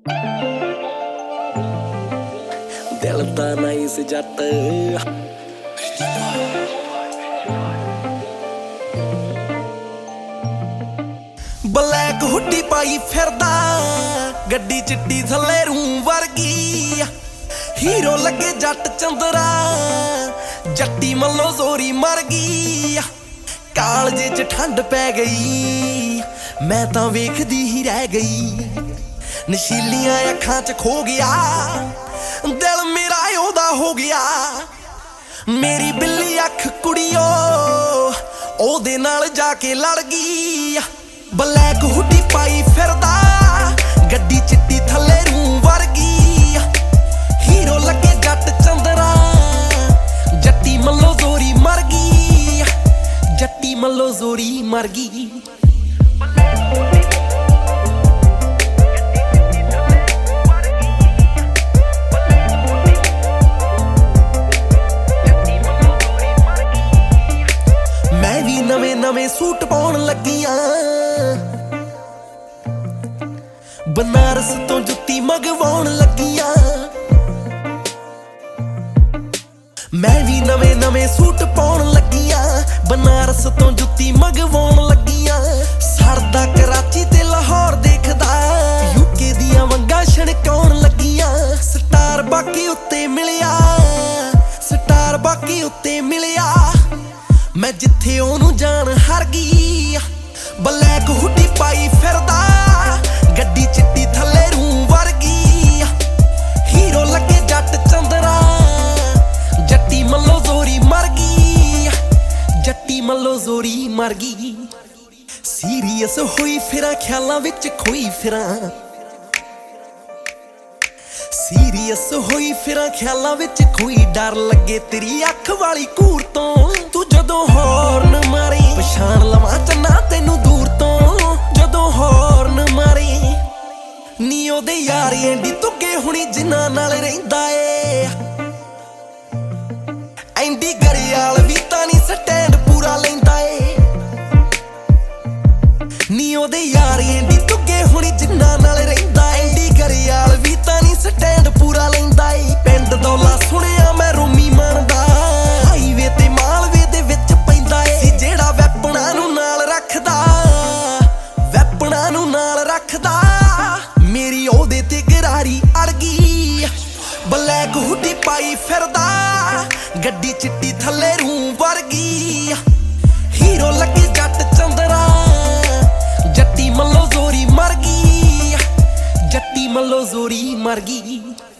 दिल दा nice Jatt black hoodie पाई फिरदा गड्डी चिट्टी थल्ले रूं वर्गी हीरो लगे जट चंदरा जट्टी मल्लो जोरी मर गई कालजे च ठंड पै गई मैं तां वेखदी ही रह गई नशीलियां अखां च खो गया दिल मेरा ओदा हो गया मेरी बिल्ली अख कुड़ियो ओदे नाल जाके लड़ गई ब्लैक हुड्डी पाई फिरदा गड्डी चिट्टी थल्ले रूं वर्गी हीरो लगे जट चंदरा जट्टी मल्लो जोरी मर गई जट्टी मल्लो जोरी मर गई मैं भी नवे नवे सूट पाउण लगियां बनारस तो जुत्ती मंगवाउण लगियां मैं भी नवे नवे सूट पाउण लगियां बनारस तो जुत्ती मंगवाउण लगियां सरदा कराची ते लाहौर देखदा यूके दियां वंगां छणकाउण लगियां स्टार बाकी उत्ते मिलिया स्टार बाकी उत्ते मिलिया मैं जिथे ओनू जान हार गई ब्लैक हुड्डी पाई फिरदा गड्डी चिट्टी थल्ले रूं वर्गी हीरो लगे जट चंदरा जट्टी मल्लो जोरी मर गई जट्टी मल्लो जोरी मर गई सीरियस होई फिरां ख्यालां विच खोई फिरां सीरियस होई फिरां ख्यालां विच खोई डर लगे तेरी अख वाली घूर तो तू जदों हॉर्न मारी पछाण लवां चन्ना तैनू दूर तो जदों हॉर्न मारी नी ओदे यार एंडी तुगे हुणी जिन्हां नाल रहिंदा ए एंडी गरियाल वी तां नी स्टैंड पूरा लैंदा ए नी ओदे यार एंडी तुगे हुणी जिन्हां नाल रहिंदा एंडी गरियाल वी तां नी स्टैंड पूरा लैंदा ए पिंड दौला सुणिया मैं रोमी मनदा हाईवे ते मालवे दे विच पैंदा ए जेड़ा वैपणां नूं नाल रखदा वैपणां नूं नाल रखदा मेरी ओदे ते गरारी अड़ गई ब्लैक हुड्डी पाई फिरदा गड्डी चिट्टी थल्ले रूं वर्गी हीरो लगे जट चंदरा जट्टी मल्लो जोरी मर गई जट्टी मल्लो जोरी मर गई।